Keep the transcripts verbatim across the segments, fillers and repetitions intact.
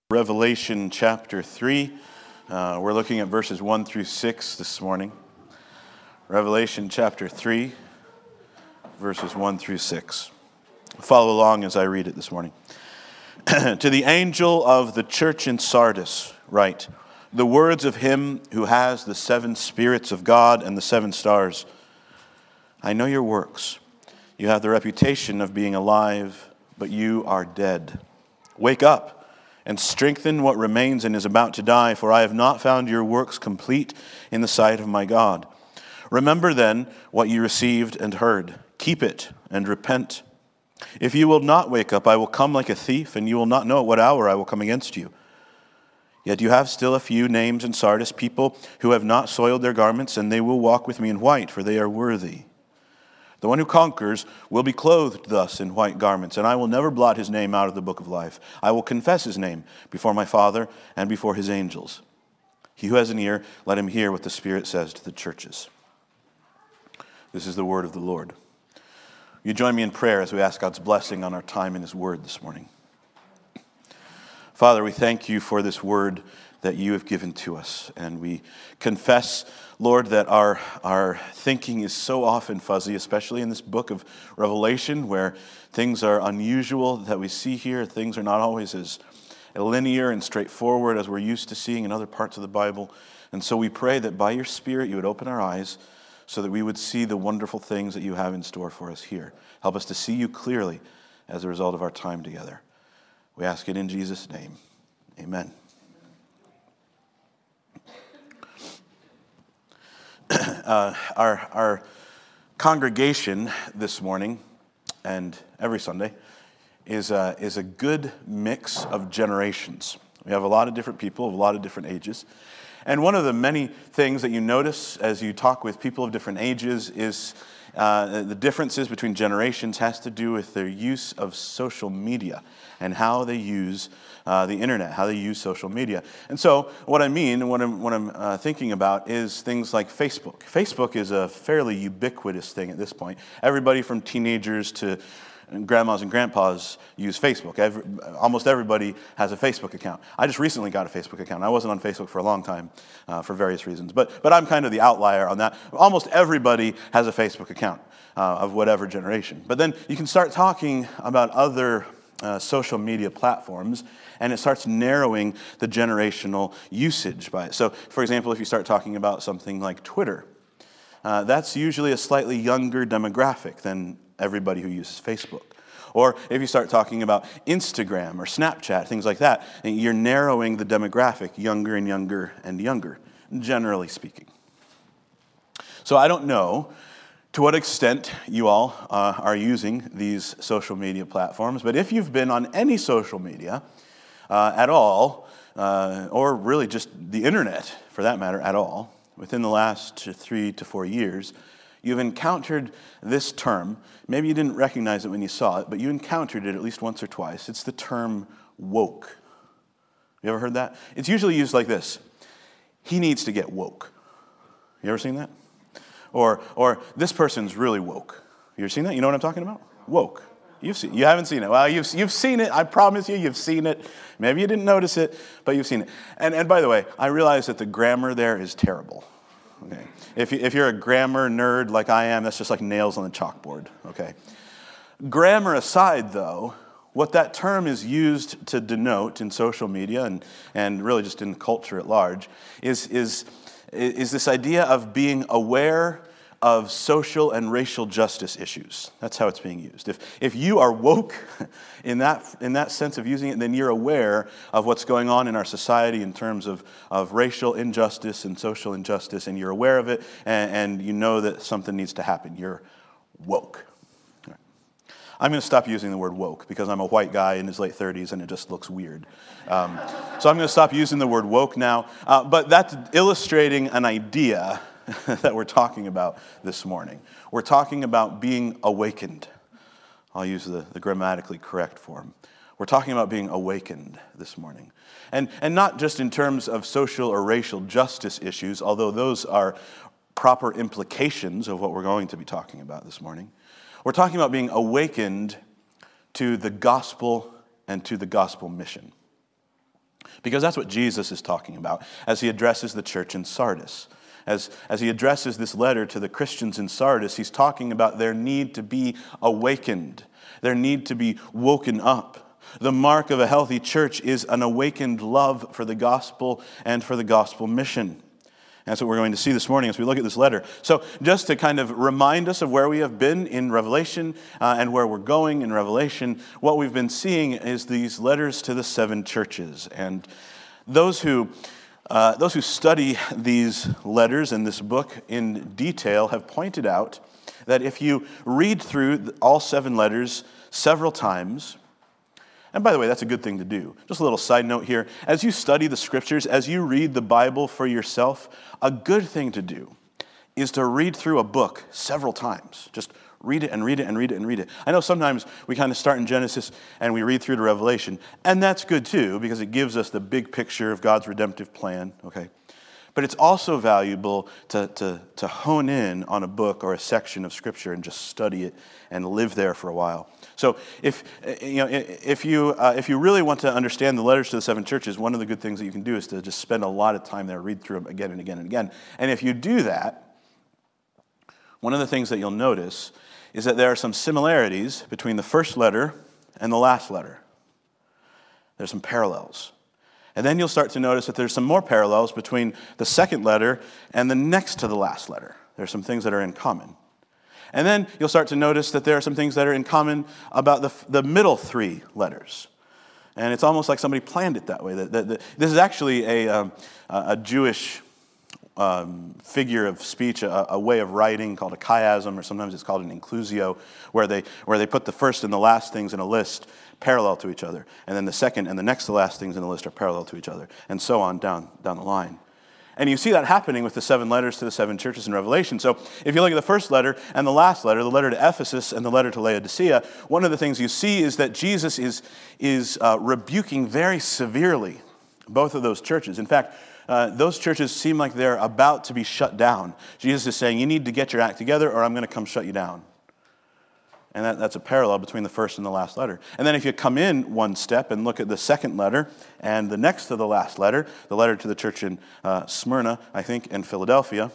Revelation chapter three. Uh, we're looking at verses one through six this morning. Revelation chapter three, verses one through six. Follow along as I read it this morning. To the angel of the church in Sardis write, the words of him who has the seven spirits of God and the seven stars. I know your works. You have the reputation of being alive, but you are dead. Wake up and strengthen what remains and is about to die, for I have not found your works complete in the sight of my God. Remember then what you received and heard. Keep it and repent. If you will not wake up, I will come like a thief, and you will not know at what hour I will come against you. Yet you have still a few names in Sardis, people who have not soiled their garments, and they will walk with me in white, for they are worthy. The one who conquers will be clothed thus in white garments, and I will never blot his name out of the book of life. I will confess his name before my Father and before his angels. He who has an ear, let him hear what the Spirit says to the churches. This is the word of the Lord. You join me in prayer as we ask God's blessing on our time in his word this morning. Father, we thank you for this word that you have given to us, and we confess, Lord, that our, our thinking is so often fuzzy, especially in this book of Revelation, where things are unusual that we see here. Things are not always as linear and straightforward as we're used to seeing in other parts of the Bible. And so we pray that by your Spirit you would open our eyes so that we would see the wonderful things that you have in store for us here. Help us to see you clearly as a result of our time together. We ask it in Jesus' name. Amen. Uh, our, our congregation this morning and every Sunday is a, is a good mix of generations. We have a lot of different people of a lot of different ages. And one of the many things that you notice as you talk with people of different ages is uh, the differences between generations has to do with their use of social media and how they use Uh, the internet, how they use social media. And so what I mean and what I'm, what I'm uh, thinking about is things like Facebook. Facebook is a fairly ubiquitous thing at this point. Everybody from teenagers to grandmas and grandpas use Facebook. Every, almost everybody has a Facebook account. I just recently got a Facebook account. I wasn't on Facebook for a long time uh, for various reasons, but, but I'm kind of the outlier on that. Almost everybody has a Facebook account uh, of whatever generation. But then you can start talking about other Uh, social media platforms, and it starts narrowing the generational usage by it. So, for example, if you start talking about something like Twitter, uh, that's usually a slightly younger demographic than everybody who uses Facebook. Or if you start talking about Instagram or Snapchat, things like that, you're narrowing the demographic younger and younger and younger, generally speaking. So I don't know to what extent you all uh, are using these social media platforms, but if you've been on any social media uh, at all, uh, or really just the internet for that matter at all, within the last three to four years, you've encountered this term. Maybe you didn't recognize it when you saw it, but you encountered it at least once or twice. It's the term woke. You ever heard that? It's usually used like this: he needs to get woke. You ever seen that? Or, or this person's really woke. You ever seen that? You know what I'm talking about? Woke. You've seen. You haven't seen it. Well, you've you've seen it. I promise you, you've seen it. Maybe you didn't notice it, but you've seen it. And and by the way, I realize that the grammar there is terrible. Okay. If you, if you're a grammar nerd like I am, that's just like nails on the chalkboard. Okay. Grammar aside, though, what that term is used to denote in social media and and really just in culture at large is is. is this idea of being aware of social and racial justice issues. That's how it's being used. If if you are woke in that in that sense of using it, then you're aware of what's going on in our society in terms of, of racial injustice and social injustice, and you're aware of it, and, and you know that something needs to happen. You're woke. I'm going to stop using the word woke because I'm a white guy in his late thirties and it just looks weird. Um, so I'm going to stop using the word woke now. Uh, but that's illustrating an idea that we're talking about this morning. We're talking about being awakened. I'll use the, the grammatically correct form. We're talking about being awakened this morning. And, and not just in terms of social or racial justice issues, although those are proper implications of what we're going to be talking about this morning. We're talking about being awakened to the gospel and to the gospel mission. Because that's what Jesus is talking about as he addresses the church in Sardis. As, as he addresses this letter to the Christians in Sardis, he's talking about their need to be awakened, their need to be woken up. The mark of a healthy church is an awakened love for the gospel and for the gospel mission. That's what we're going to see this morning as we look at this letter. So just to kind of remind us of where we have been in Revelation uh, and where we're going in Revelation, what we've been seeing is these letters to the seven churches. And those who uh, those who study these letters and this book in detail have pointed out that if you read through all seven letters several times, and by the way, that's a good thing to do. Just a little side note here. As you study the scriptures, as you read the Bible for yourself, a good thing to do is to read through a book several times. Just read it and read it and read it and read it. I know sometimes we kind of start in Genesis and we read through to Revelation, and that's good too because it gives us the big picture of God's redemptive plan, okay? But it's also valuable to, to, to hone in on a book or a section of Scripture and just study it and live there for a while. So if you know if you uh, if you really want to understand the letters to the seven churches, one of the good things that you can do is to just spend a lot of time there, read through them again and again and again. And if you do that, one of the things that you'll notice is that there are some similarities between the first letter and the last letter. There's some parallels. And then you'll start to notice that there's some more parallels between the second letter and the next to the last letter. There's some things that are in common. And then you'll start to notice that there are some things that are in common about the, the middle three letters. And it's almost like somebody planned it that way. That, that, that this is actually a, um, a Jewish um, figure of speech, a, a way of writing called a chiasm, or sometimes it's called an inclusio, where they, where they put the first and the last things in a list parallel to each other. And then the second and the next to last things in the list are parallel to each other, and so on down, down the line. And you see that happening with the seven letters to the seven churches in Revelation. So if you look at the first letter and the last letter, the letter to Ephesus and the letter to Laodicea, one of the things you see is that Jesus is, is uh, rebuking very severely both of those churches. In fact, uh, those churches seem like they're about to be shut down. Jesus is saying, you need to get your act together or I'm going to come shut you down. And that, that's a parallel between the first and the last letter. And then if you come in one step and look at the second letter and the next to the last letter, the letter to the church in uh, Smyrna, I think, and Philadelphia.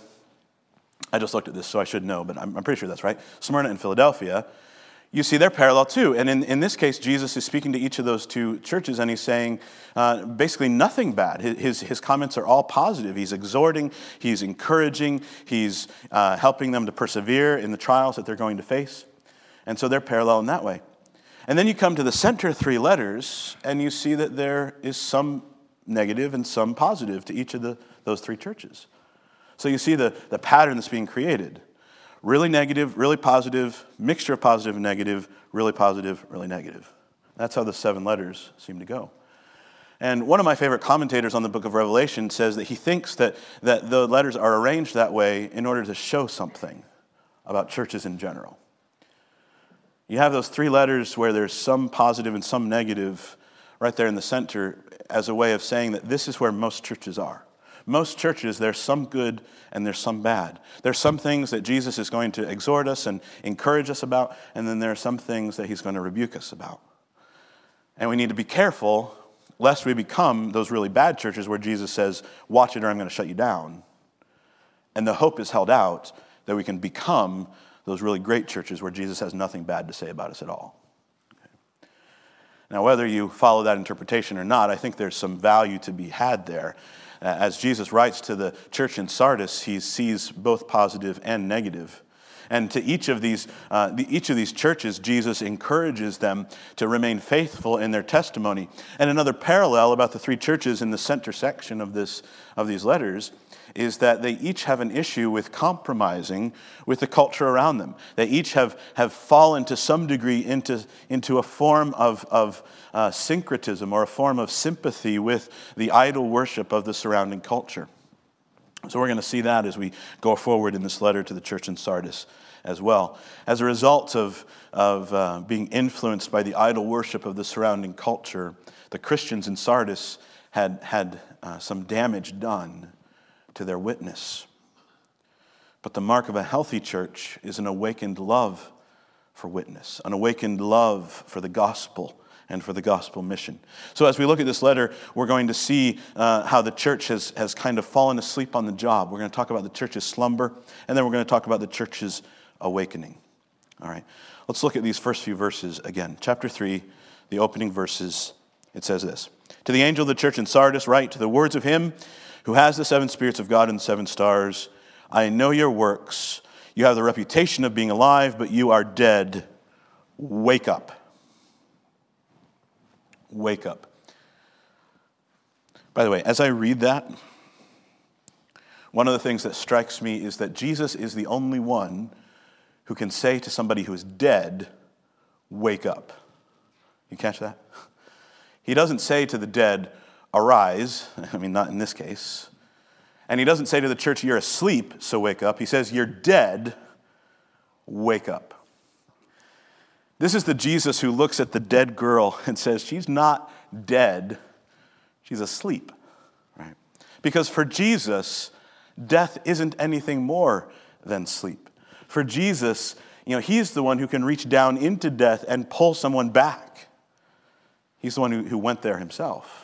I just looked at this, so I should know, but I'm, I'm pretty sure that's right. Smyrna and Philadelphia, you see they're parallel too. And in, in this case, Jesus is speaking to each of those two churches, and he's saying uh, basically nothing bad. His, his, his comments are all positive. He's exhorting, he's encouraging, he's uh, helping them to persevere in the trials that they're going to face. And so they're parallel in that way. And then you come to the center three letters, and you see that there is some negative and some positive to each of the, those three churches. So you see the, the pattern that's being created. Really negative, really positive, mixture of positive and negative, really positive, really negative. That's how the seven letters seem to go. And one of my favorite commentators on the book of Revelation says that he thinks that, that the letters are arranged that way in order to show something about churches in general. You have those three letters where there's some positive and some negative right there in the center as a way of saying that this is where most churches are. Most churches, there's some good and there's some bad. There's some things that Jesus is going to exhort us and encourage us about, and then there are some things that he's going to rebuke us about. And we need to be careful lest we become those really bad churches where Jesus says, watch it or I'm going to shut you down. And the hope is held out that we can become those really great churches where Jesus has nothing bad to say about us at all. Okay. Now, whether you follow that interpretation or not, I think there's some value to be had there. Uh, as Jesus writes to the church in Sardis, he sees both positive and negative. And to each of these, uh, the, each of these churches, Jesus encourages them to remain faithful in their testimony. And another parallel about the three churches in the center section of this of these letters is that they each have an issue with compromising with the culture around them. They each have, have fallen to some degree into, into a form of, of uh, syncretism or a form of sympathy with the idol worship of the surrounding culture. So we're going to see that as we go forward in this letter to the church in Sardis as well. As a result of, of uh, being influenced by the idol worship of the surrounding culture, the Christians in Sardis had, had uh, some damage done to their witness. But the mark of a healthy church is an awakened love for witness, an awakened love for the gospel and for the gospel mission. So as we look at this letter, we're going to see uh, how the church has, has kind of fallen asleep on the job. We're going to talk about the church's slumber, and then we're going to talk about the church's awakening. All right, let's look at these first few verses again. Chapter three, the opening verses, it says this. To the angel of the church in Sardis write, to the words of him who has the seven spirits of God and the seven stars, I know your works. You have the reputation of being alive, but you are dead. Wake up. Wake up. By the way, as I read that, one of the things that strikes me is that Jesus is the only one who can say to somebody who is dead, wake up. You catch that? He doesn't say to the dead, arise. I mean, not in this case. And he doesn't say to the church, you're asleep, so wake up. He says, you're dead, wake up. This is the Jesus who looks at the dead girl and says, she's not dead, she's asleep, right? Because for Jesus, death isn't anything more than sleep. For Jesus, you know, he's the one who can reach down into death and pull someone back. He's the one who, who went there himself.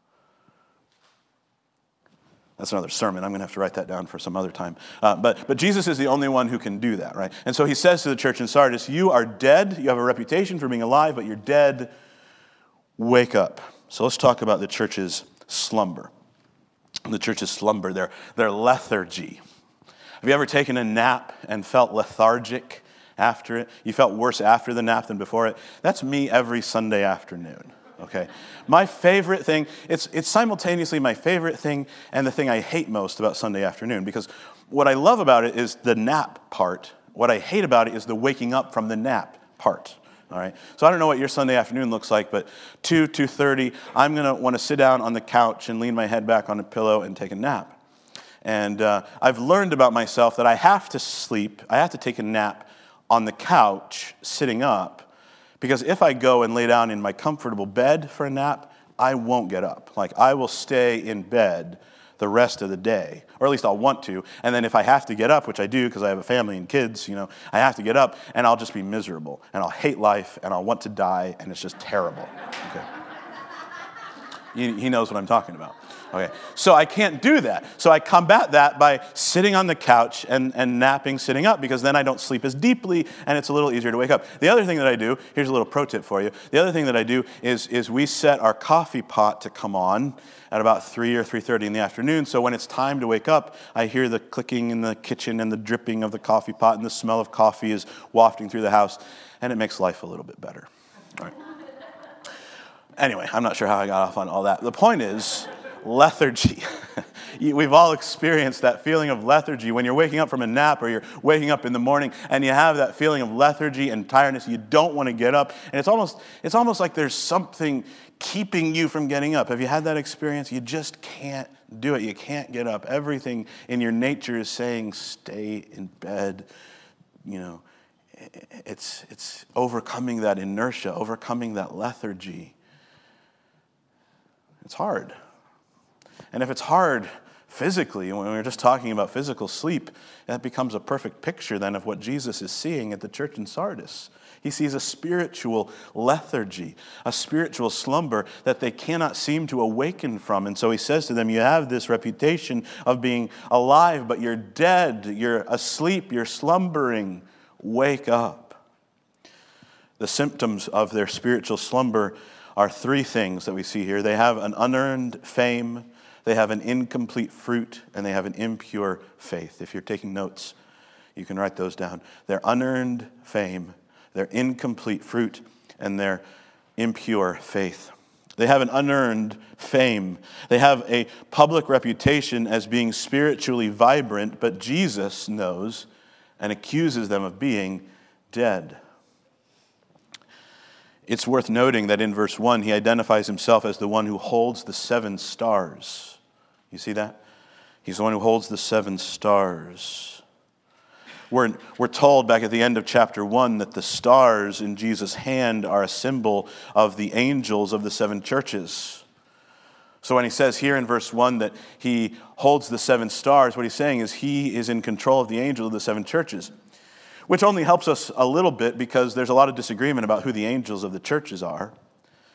That's another sermon. I'm going to have to write that down for some other time. Uh, but, but Jesus is the only one who can do that, right? And so he says to the church in Sardis, you are dead. You have a reputation for being alive, but you're dead. Wake up. So let's talk about the church's slumber. The church's slumber, their, their lethargy. Have you ever taken a nap and felt lethargic after it? You felt worse after the nap than before it? That's me every Sunday afternoon. Okay, my favorite thing, it's it's simultaneously my favorite thing and the thing I hate most about Sunday afternoon, because what I love about it is the nap part. What I hate about it is the waking up from the nap part. All right, so I don't know what your Sunday afternoon looks like, but two, two thirty, I'm going to want to sit down on the couch and lean my head back on a pillow and take a nap. And uh, I've learned about myself that I have to sleep, I have to take a nap on the couch sitting up, because if I go and lay down in my comfortable bed for a nap, I won't get up. Like, I will stay in bed the rest of the day, or at least I'll want to. And then if I have to get up, which I do because I have a family and kids, you know, I have to get up, and I'll just be miserable, and I'll hate life, and I'll want to die, and it's just terrible. Okay. He, he knows what I'm talking about. Okay, so I can't do that. So I combat that by sitting on the couch and, and napping sitting up, because then I don't sleep as deeply and it's a little easier to wake up. The other thing that I do, here's a little pro tip for you. The other thing that I do is, is we set our coffee pot to come on at about three or three thirty in the afternoon. So when it's time to wake up, I hear the clicking in the kitchen and the dripping of the coffee pot, and the smell of coffee is wafting through the house, and it makes life a little bit better. All right. Anyway, I'm not sure how I got off on all that. The point is, lethargy. We've all experienced that feeling of lethargy when you're waking up from a nap, or you're waking up in the morning and you have that feeling of lethargy and tiredness. You don't want to get up, and it's almost it's almost like there's something keeping you from getting up. Have you had that experience? You just can't do it. You can't get up. Everything in your nature is saying, stay in bed. You know, it's it's overcoming that inertia, overcoming that lethargy. It's hard. And if it's hard physically, when we're just talking about physical sleep, that becomes a perfect picture then of what Jesus is seeing at the church in Sardis. He sees a spiritual lethargy, a spiritual slumber that they cannot seem to awaken from. And so he says to them, you have this reputation of being alive, but you're dead, you're asleep, you're slumbering. Wake up. The symptoms of their spiritual slumber are three things that we see here. They have an unearned fame, they have an incomplete fruit, and they have an impure faith. If you're taking notes, you can write those down. Their unearned fame, their incomplete fruit, and their impure faith. They have an unearned fame. They have a public reputation as being spiritually vibrant, but Jesus knows and accuses them of being dead. It's worth noting that in verse one, he identifies himself as the one who holds the seven stars. You see that? He's the one who holds the seven stars. We're, we're told back at the end of chapter one that the stars in Jesus' hand are a symbol of the angels of the seven churches. So when he says here in verse one that he holds the seven stars, what he's saying is he is in control of the angel of the seven churches. Which only helps us a little bit, because there's a lot of disagreement about who the angels of the churches are.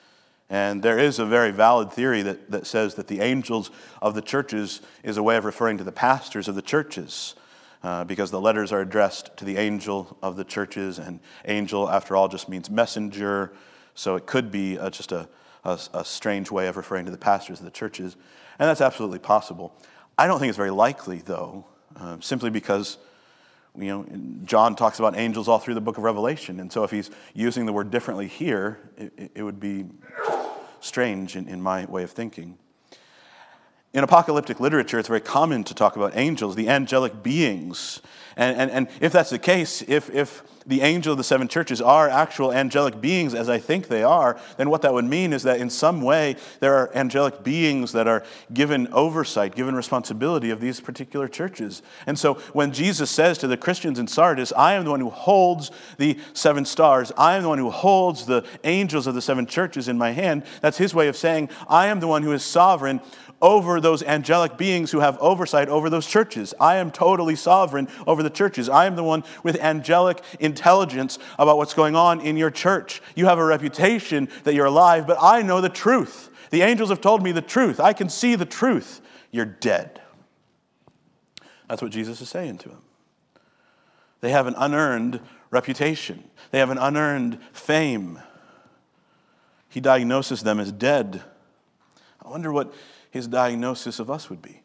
And there is a very valid theory that, that says that the angels of the churches is a way of referring to the pastors of the churches, uh, because the letters are addressed to the angel of the churches, and angel, after all, just means messenger. So it could be a, just a, a, a strange way of referring to the pastors of the churches. And that's absolutely possible. I don't think it's very likely, though, uh, simply because you know, John talks about angels all through the book of Revelation. And so if he's using the word differently here, it, it would be strange in, in my way of thinking. In apocalyptic literature, it's very common to talk about angels, the angelic beings. And, and, and if that's the case, if, if the angel of the seven churches are actual angelic beings, as I think they are, then what that would mean is that in some way there are angelic beings that are given oversight, given responsibility of these particular churches. And so when Jesus says to the Christians in Sardis, I am the one who holds the seven stars, I am the one who holds the angels of the seven churches in my hand, that's his way of saying, I am the one who is sovereign over those angelic beings who have oversight over those churches. I am totally sovereign over the churches. I am the one with angelic intelligence about what's going on in your church. You have a reputation that you're alive, but I know the truth. The angels have told me the truth. I can see the truth. You're dead. That's what Jesus is saying to them. They have an unearned reputation. They have an unearned fame. He diagnoses them as dead. I wonder what his diagnosis of us would be.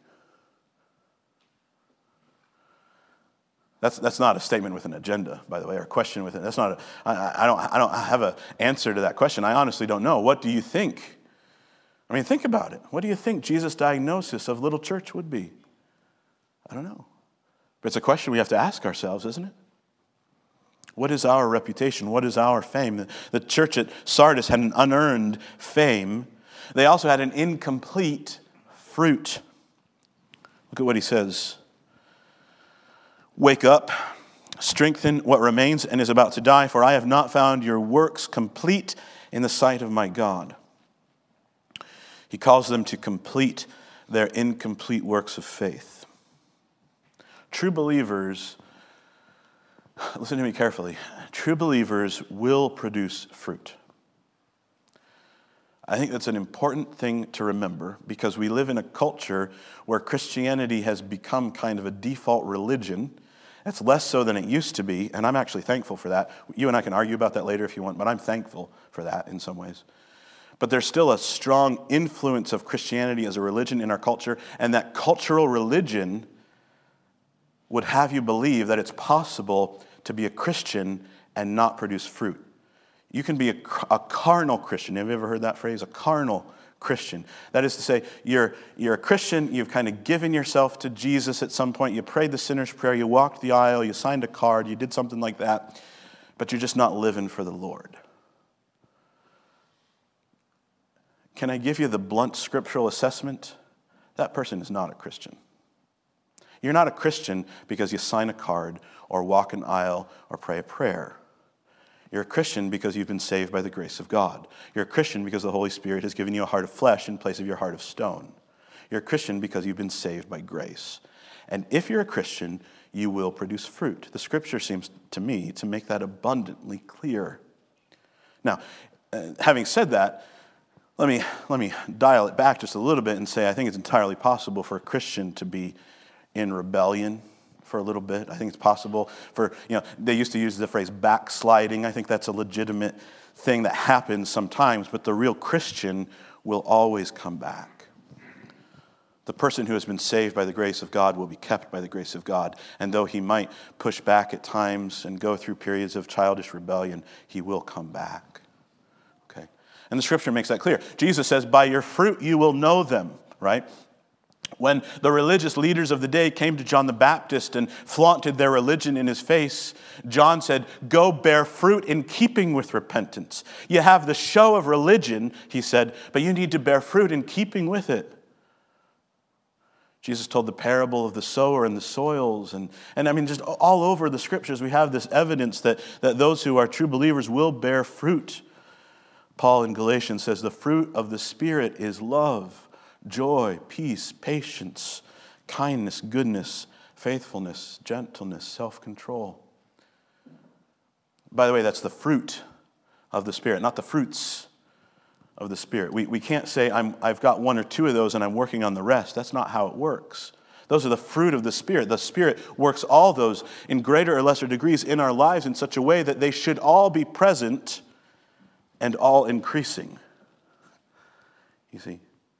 That's that's not a statement with an agenda, by the way, or a question with it. That's not. A, I, I don't. I don't have an answer to that question. I honestly don't know. What do you think? I mean, think about it. What do you think Jesus' diagnosis of Little Church would be? I don't know. But it's a question we have to ask ourselves, isn't it? What is our reputation? What is our fame? The, the church at Sardis had an unearned fame. They also had an incomplete fruit. Look at what he says. Wake up, strengthen what remains and is about to die, for I have not found your works complete in the sight of my God. He calls them to complete their incomplete works of faith. True believers, listen to me carefully, true believers will produce fruit. I think that's an important thing to remember because we live in a culture where Christianity has become kind of a default religion. It's less so than it used to be, and I'm actually thankful for that. You and I can argue about that later if you want, but I'm thankful for that in some ways. But there's still a strong influence of Christianity as a religion in our culture, and that cultural religion would have you believe that it's possible to be a Christian and not produce fruit. You can be a, a carnal Christian. Have you ever heard that phrase? A carnal Christian. That is to say, you're, you're a Christian, you've kind of given yourself to Jesus at some point, you prayed the sinner's prayer, you walked the aisle, you signed a card, you did something like that, but you're just not living for the Lord. Can I give you the blunt scriptural assessment? That person is not a Christian. You're not a Christian because you sign a card or walk an aisle or pray a prayer. You're a Christian because you've been saved by the grace of God. You're a Christian because the Holy Spirit has given you a heart of flesh in place of your heart of stone. You're a Christian because you've been saved by grace. And if you're a Christian, you will produce fruit. The Scripture seems to me to make that abundantly clear. Now, uh, having said that, let me, let me dial it back just a little bit and say I think it's entirely possible for a Christian to be in rebellion for a little bit. I think it's possible for, you know, they used to use the phrase backsliding. I think that's a legitimate thing that happens sometimes, but the real Christian will always come back. The person who has been saved by the grace of God will be kept by the grace of God. And though he might push back at times and go through periods of childish rebellion, he will come back. Okay? And the Scripture makes that clear. Jesus says, by your fruit you will know them, right? When the religious leaders of the day came to John the Baptist and flaunted their religion in his face, John said, go bear fruit in keeping with repentance. You have the show of religion, he said, but you need to bear fruit in keeping with it. Jesus told the parable of the sower and the soils. And, and I mean, just all over the Scriptures, we have this evidence that, that those who are true believers will bear fruit. Paul in Galatians says, the fruit of the Spirit is love, joy, peace, patience, kindness, goodness, faithfulness, gentleness, self-control. By the way, that's the fruit of the Spirit, not the fruits of the Spirit. We, we can't say, I'm, I've got one or two of those and I'm working on the rest. That's not how it works. Those are the fruit of the Spirit. The Spirit works all those in greater or lesser degrees in our lives in such a way that they should all be present and all increasing. You see,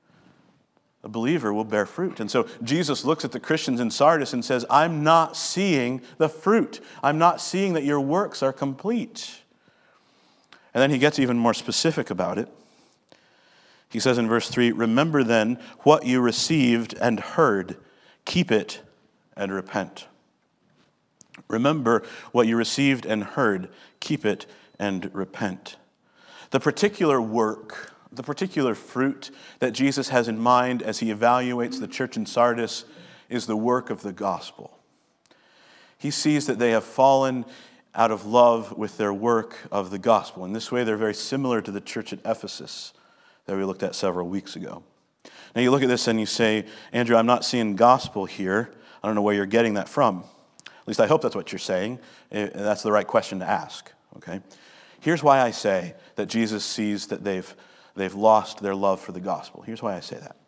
a believer will bear fruit. And so Jesus looks at the Christians in Sardis and says, I'm not seeing the fruit. I'm not seeing that your works are complete. And then he gets even more specific about it. He says in verse three, remember then what you received and heard. Keep it and repent. Remember what you received and heard. Keep it and repent. The particular work, the particular fruit that Jesus has in mind as he evaluates the church in Sardis is the work of the gospel. He sees that they have fallen out of love with their work of the gospel. In this way, they're very similar to the church at Ephesus that we looked at several weeks ago. Now you look at this and you say, Andrew, I'm not seeing gospel here. I don't know where you're getting that from. At least I hope that's what you're saying. That's the right question to ask. Okay. Here's why I say that Jesus sees that they've, they've lost their love for the gospel. Here's why I say that.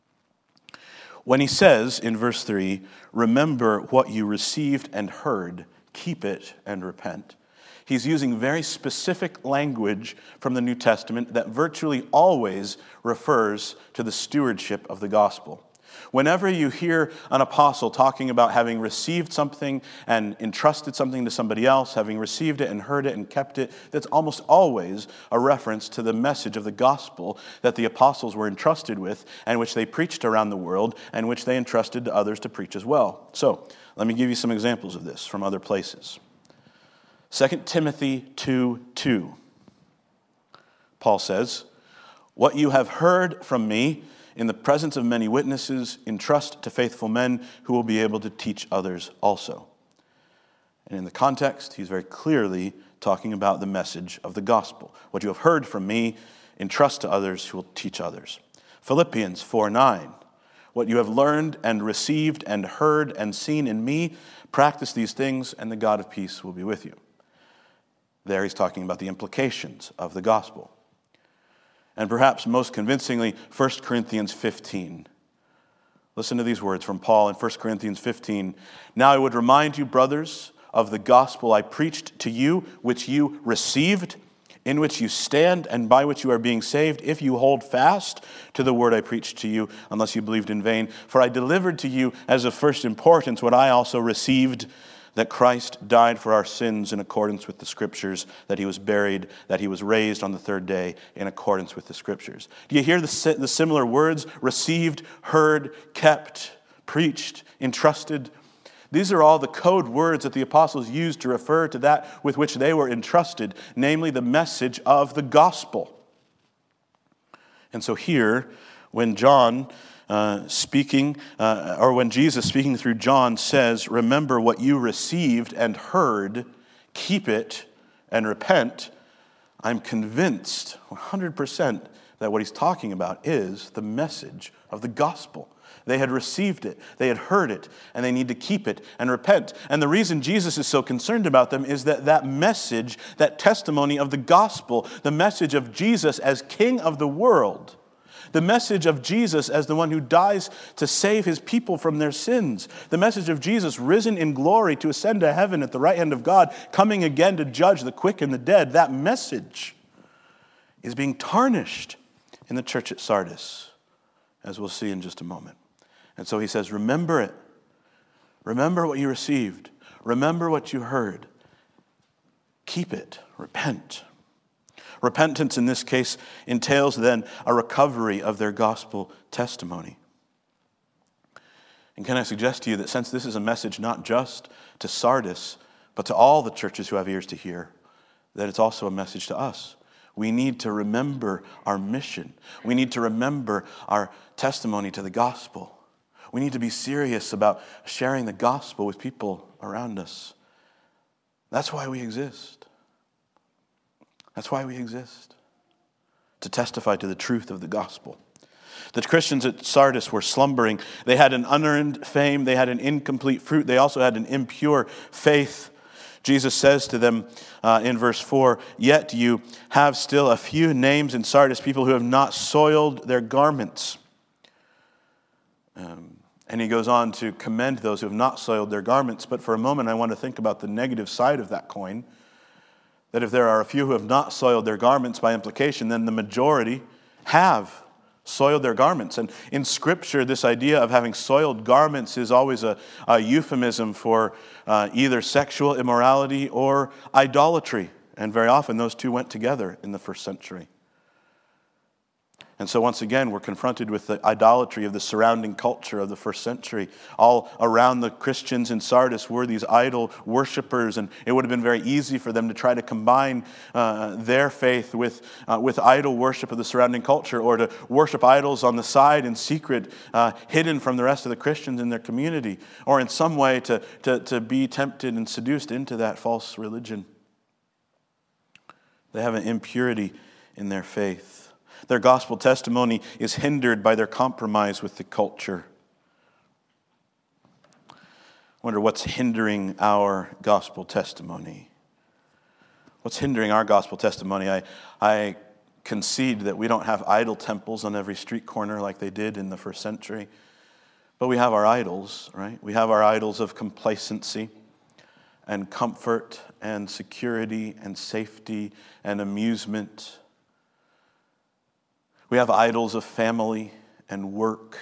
When he says in verse three, remember what you received and heard, keep it and repent. He's using very specific language from the New Testament that virtually always refers to the stewardship of the gospel. Whenever you hear an apostle talking about having received something and entrusted something to somebody else, having received it and heard it and kept it, that's almost always a reference to the message of the gospel that the apostles were entrusted with and which they preached around the world and which they entrusted to others to preach as well. So, let me give you some examples of this from other places. Second Timothy two two. Paul says, what you have heard from me in the presence of many witnesses, entrust to faithful men who will be able to teach others also. And in the context, he's very clearly talking about the message of the gospel. What you have heard from me, entrust to others who will teach others. Philippians four nine. What you have learned and received and heard and seen in me, practice these things, and the God of peace will be with you. There he's talking about the implications of the gospel. And perhaps most convincingly, First Corinthians fifteen. Listen to these words from Paul in First Corinthians fifteen. Now I would remind you, brothers, of the gospel I preached to you, which you received, in which you stand, and by which you are being saved, if you hold fast to the word I preached to you, unless you believed in vain. For I delivered to you as of first importance what I also received, that Christ died for our sins in accordance with the Scriptures, that he was buried, that he was raised on the third day in accordance with the Scriptures. Do you hear the, the similar words? Received, heard, kept, preached, entrusted. These are all the code words that the apostles used to refer to that with which they were entrusted, namely the message of the gospel. And so here, when John Uh, speaking, uh, or when Jesus speaking through John says, remember what you received and heard, keep it and repent, I'm convinced one hundred percent that what he's talking about is the message of the gospel. They had received it, they had heard it, and they need to keep it and repent. And the reason Jesus is so concerned about them is that that message, that testimony of the gospel, the message of Jesus as King of the world, the message of Jesus as the one who dies to save his people from their sins. The message of Jesus risen in glory to ascend to heaven at the right hand of God, coming again to judge the quick and the dead. That message is being tarnished in the church at Sardis, as we'll see in just a moment. And so he says, remember it. Remember what you received. Remember what you heard. Keep it. Repent. Repentance in this case entails then a recovery of their gospel testimony. And can I suggest to you that since this is a message not just to Sardis, but to all the churches who have ears to hear, that it's also a message to us. We need to remember our mission. We need to remember our testimony to the gospel. We need to be serious about sharing the gospel with people around us. That's why we exist. That's why we exist, to testify to the truth of the gospel. The Christians at Sardis were slumbering. They had an unearned fame. They had an incomplete fruit. They also had an impure faith. Jesus says to them uh, in verse four, "Yet you have still a few names in Sardis, people who have not soiled their garments." Um, and he goes on to commend those who have not soiled their garments. But for a moment, I want to think about the negative side of that coin. That if there are a few who have not soiled their garments, by implication, then the majority have soiled their garments. And in Scripture, this idea of having soiled garments is always a, a euphemism for uh, either sexual immorality or idolatry. And very often those two went together in the first century. And so once again, we're confronted with the idolatry of the surrounding culture of the first century. All around the Christians in Sardis were these idol worshipers, and it would have been very easy for them to try to combine uh, their faith with, uh, with idol worship of the surrounding culture, or to worship idols on the side in secret, uh, hidden from the rest of the Christians in their community, or in some way to, to, to be tempted and seduced into that false religion. They have an impurity in their faith. Their gospel testimony is hindered by their compromise with the culture. I wonder what's hindering our gospel testimony. What's hindering our gospel testimony? I, I concede that we don't have idol temples on every street corner like they did in the first century. But we have our idols, right? We have our idols of complacency and comfort and security and safety and amusement. We have idols of family and work,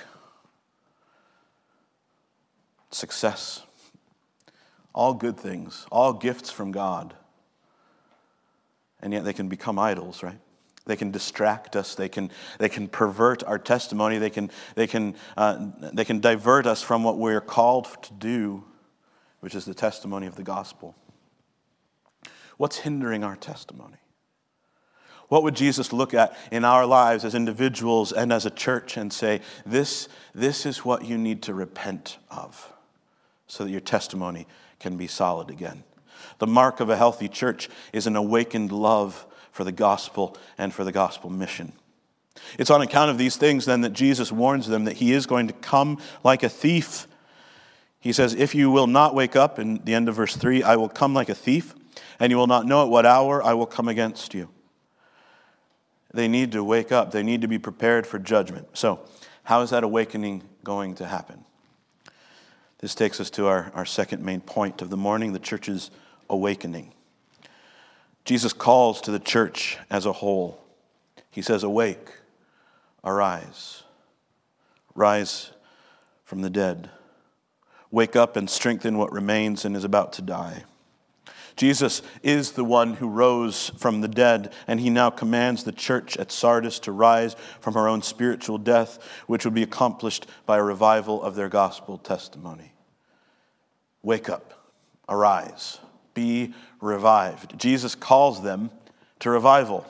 success, all good things, all gifts from God. And yet they can become idols, right? They can distract us. They can they can pervert our testimony. They can they can uh, they can divert us from what we're called to do, which is the testimony of the gospel. What's hindering our testimony? What would Jesus look at in our lives as individuals and as a church and say, this, this is what you need to repent of so that your testimony can be solid again? The mark of a healthy church is an awakened love for the gospel and for the gospel mission. It's on account of these things then that Jesus warns them that he is going to come like a thief. He says, if you will not wake up, in the end of verse three, I will come like a thief, and you will not know at what hour I will come against you. They need to wake up. They need to be prepared for judgment. So, how is that awakening going to happen? This takes us to our, our second main point of the morning, the church's awakening. Jesus calls to the church as a whole. He says, awake, arise, rise from the dead. Wake up and strengthen what remains and is about to die. Jesus is the one who rose from the dead, and he now commands the church at Sardis to rise from her own spiritual death, which would be accomplished by a revival of their gospel testimony. Wake up, arise, be revived. Jesus calls them to revival.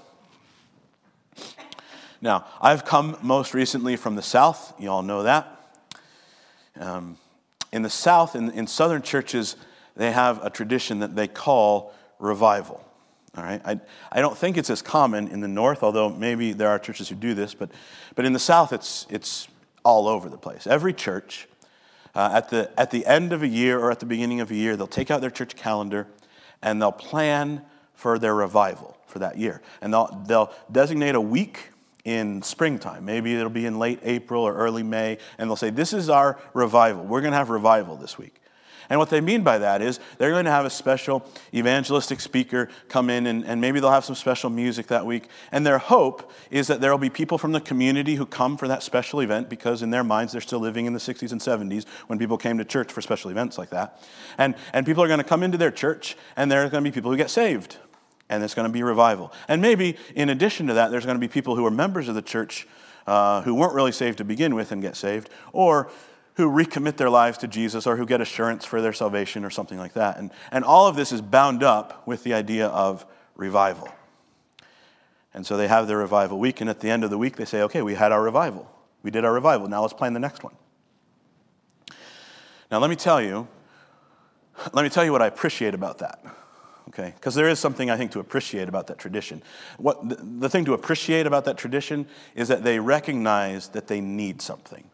Now, I've come most recently from the South. You all know that. Um, in the South, in, in Southern churches, they have a tradition that they call revival. All right, I, I don't think it's as common in the North, although maybe there are churches who do this, but, but in the South, it's, it's all over the place. Every church, uh, at, the, at the end of a year or at the beginning of a year, they'll take out their church calendar and they'll plan for their revival for that year. And they'll, they'll designate a week in springtime. Maybe it'll be in late April or early May, and they'll say, this is our revival. We're going to have revival this week. And what they mean by that is they're going to have a special evangelistic speaker come in, and, and maybe they'll have some special music that week. And their hope is that there will be people from the community who come for that special event, because in their minds they're still living in the sixties and seventies when people came to church for special events like that. And, and people are going to come into their church, and there are going to be people who get saved. And there's going to be revival. And maybe in addition to that, there's going to be people who are members of the church uh, who weren't really saved to begin with and get saved, or who recommit their lives to Jesus, or who get assurance for their salvation or something like that. And, and all of this is bound up with the idea of revival. And so they have their revival week, and at the end of the week they say, okay, we had our revival. We did our revival. Now let's plan the next one. Now let me tell you, let me tell you what I appreciate about that. Okay, because there is something I think to appreciate about that tradition. What the, the thing to appreciate about that tradition is that they recognize that they need something.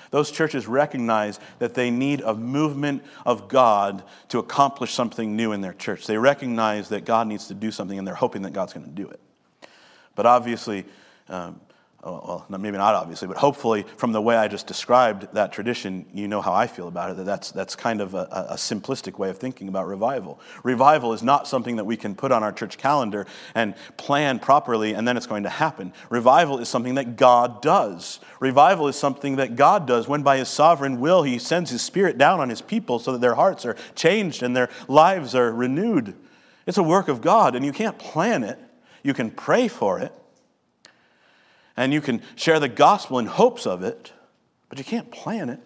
Those churches recognize that they need a movement of God to accomplish something new in their church. They recognize that God needs to do something, and they're hoping that God's going to do it. But obviously, um, well, maybe not obviously, but hopefully from the way I just described that tradition, you know how I feel about it, that that's, that's kind of a, a simplistic way of thinking about revival. Revival is not something that we can put on our church calendar and plan properly and then it's going to happen. Revival is something that God does. Revival is something that God does when by his sovereign will he sends his Spirit down on his people so that their hearts are changed and their lives are renewed. It's a work of God, and you can't plan it. You can pray for it. And you can share the gospel in hopes of it, but you can't plan it.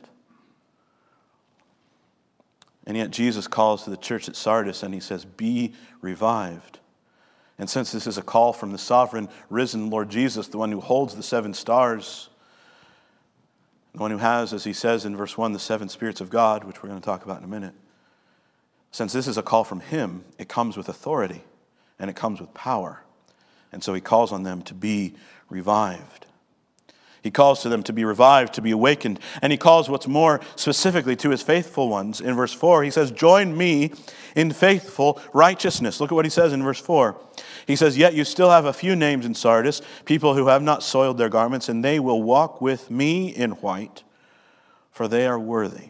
And yet Jesus calls to the church at Sardis and he says, be revived. And since this is a call from the sovereign, risen Lord Jesus, the one who holds the seven stars, the one who has, as he says in verse one, the seven spirits of God, which we're going to talk about in a minute. Since this is a call from him, it comes with authority and it comes with power. And so he calls on them to be revived. He calls to them to be revived, to be awakened. And he calls what's more specifically to his faithful ones. In verse four, he says, join me in faithful righteousness. Look at what he says in verse four. He says, yet you still have a few names in Sardis, people who have not soiled their garments, and they will walk with me in white, for they are worthy.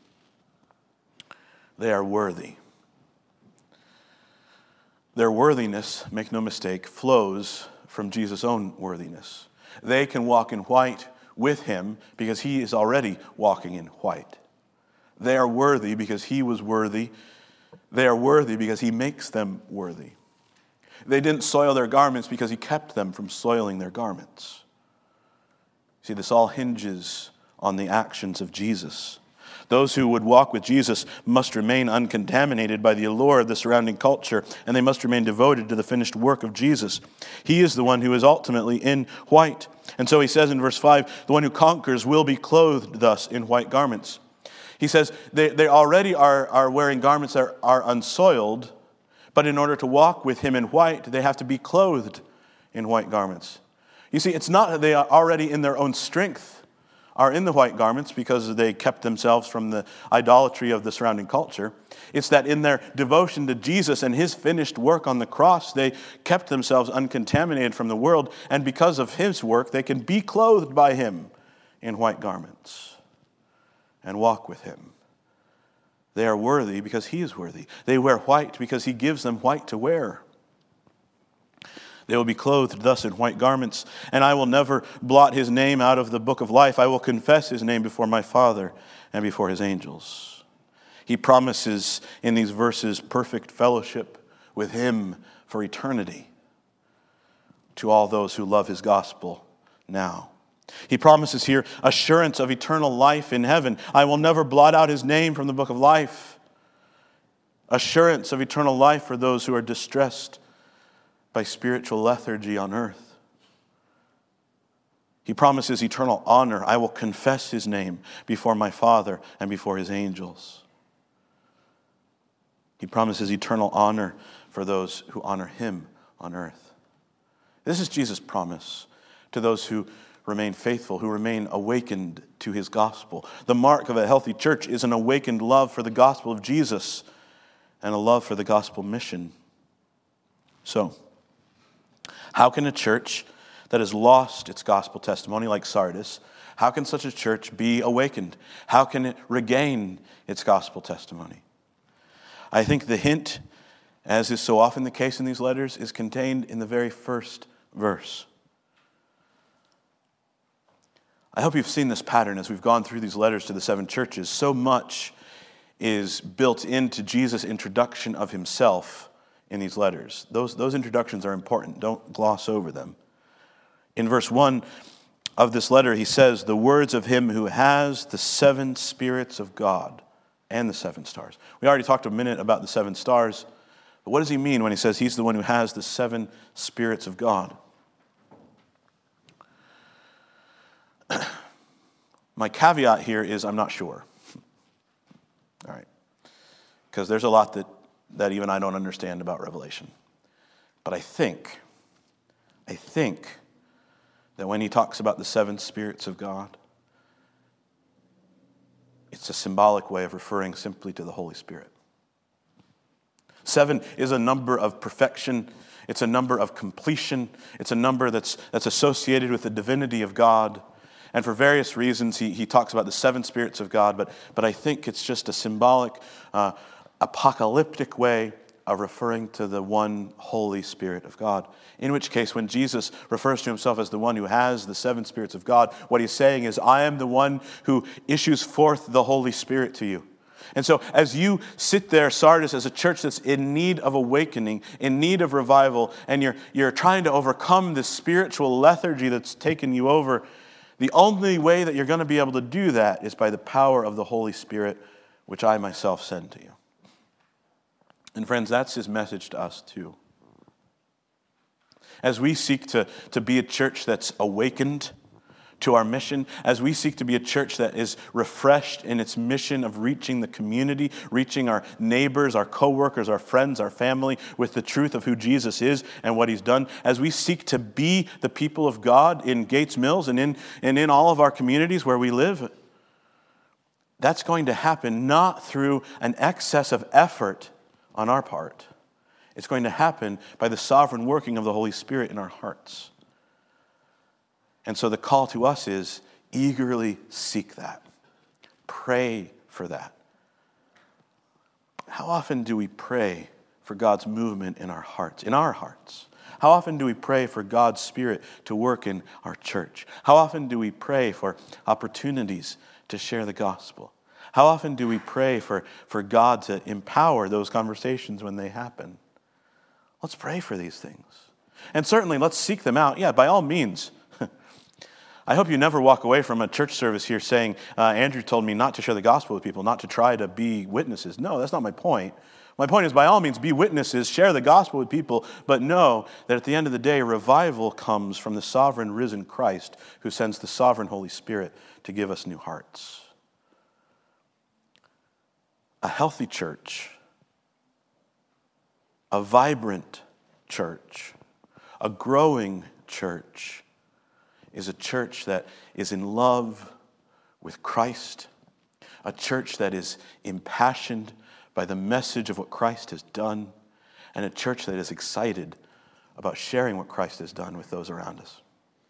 They are worthy. Their worthiness, make no mistake, flows from Jesus' own worthiness. They can walk in white with him because he is already walking in white. They are worthy because he was worthy. They are worthy because he makes them worthy. They didn't soil their garments because he kept them from soiling their garments. See, this all hinges on the actions of Jesus. Those who would walk with Jesus must remain uncontaminated by the allure of the surrounding culture, and they must remain devoted to the finished work of Jesus. He is the one who is ultimately in white. And so he says in verse five, the one who conquers will be clothed thus in white garments. He says they, they already are, are wearing garments that are, are unsoiled, but in order to walk with him in white, they have to be clothed in white garments. You see, it's not that they are already in their own strength are in the white garments because they kept themselves from the idolatry of the surrounding culture. It's that in their devotion to Jesus and his finished work on the cross, they kept themselves uncontaminated from the world, and because of his work, they can be clothed by him in white garments and walk with him. They are worthy because he is worthy. They wear white because he gives them white to wear. They will be clothed thus in white garments, and I will never blot his name out of the book of life. I will confess his name before my Father and before his angels. He promises in these verses perfect fellowship with him for eternity to all those who love his gospel now. He promises here assurance of eternal life in heaven. I will never blot out his name from the book of life. Assurance of eternal life for those who are distressed by spiritual lethargy on earth. He promises eternal honor. I will confess his name before my Father and before his angels. He promises eternal honor for those who honor him on earth. This is Jesus' promise to those who remain faithful, who remain awakened to his gospel. The mark of a healthy church is an awakened love for the gospel of Jesus and a love for the gospel mission. So, how can a church that has lost its gospel testimony like Sardis, how can such a church be awakened? How can it regain its gospel testimony? I think the hint, as is so often the case in these letters, is contained in the very first verse. I hope you've seen this pattern as we've gone through these letters to the seven churches. So much is built into Jesus' introduction of himself in these letters. Those, those introductions are important. Don't gloss over them. In verse one of this letter, he says, the words of him who has the seven spirits of God and the seven stars. We already talked a minute about the seven stars, but what does he mean when he says he's the one who has the seven spirits of God? My caveat here is I'm not sure. All right. Because there's a lot that that even I don't understand about Revelation. But I think, I think that when he talks about the seven spirits of God, it's a symbolic way of referring simply to the Holy Spirit. Seven is a number of perfection. It's a number of completion. It's a number that's, that's associated with the divinity of God. And for various reasons, he, he talks about the seven spirits of God, but, but I think it's just a symbolic, uh, apocalyptic way of referring to the one Holy Spirit of God. In which case, when Jesus refers to himself as the one who has the seven spirits of God, what he's saying is, I am the one who issues forth the Holy Spirit to you. And so as you sit there, Sardis, as a church that's in need of awakening, in need of revival, and you're, you're trying to overcome this spiritual lethargy that's taken you over, the only way that you're going to be able to do that is by the power of the Holy Spirit, which I myself send to you. And friends, that's his message to us too. As we seek to, to be a church that's awakened to our mission, as we seek to be a church that is refreshed in its mission of reaching the community, reaching our neighbors, our co-workers, our friends, our family with the truth of who Jesus is and what he's done, as we seek to be the people of God in Gates Mills and in, and in all of our communities where we live, that's going to happen not through an excess of effort on our part. It's going to happen by the sovereign working of the Holy Spirit in our hearts. And so the call to us is eagerly seek that. Pray for that. How often do we pray for God's movement in our hearts, in our hearts? How often do we pray for God's Spirit to work in our church? How often do we pray for opportunities to share the gospel? How often do we pray for, for God to empower those conversations when they happen? Let's pray for these things. And certainly, let's seek them out. Yeah, by all means. I hope you never walk away from a church service here saying, uh, Andrew told me not to share the gospel with people, not to try to be witnesses. No, that's not my point. My point is, by all means, be witnesses, share the gospel with people, but know that at the end of the day, revival comes from the sovereign risen Christ who sends the sovereign Holy Spirit to give us new hearts. A healthy church, a vibrant church, a growing church is a church that is in love with Christ, a church that is impassioned by the message of what Christ has done, and a church that is excited about sharing what Christ has done with those around us.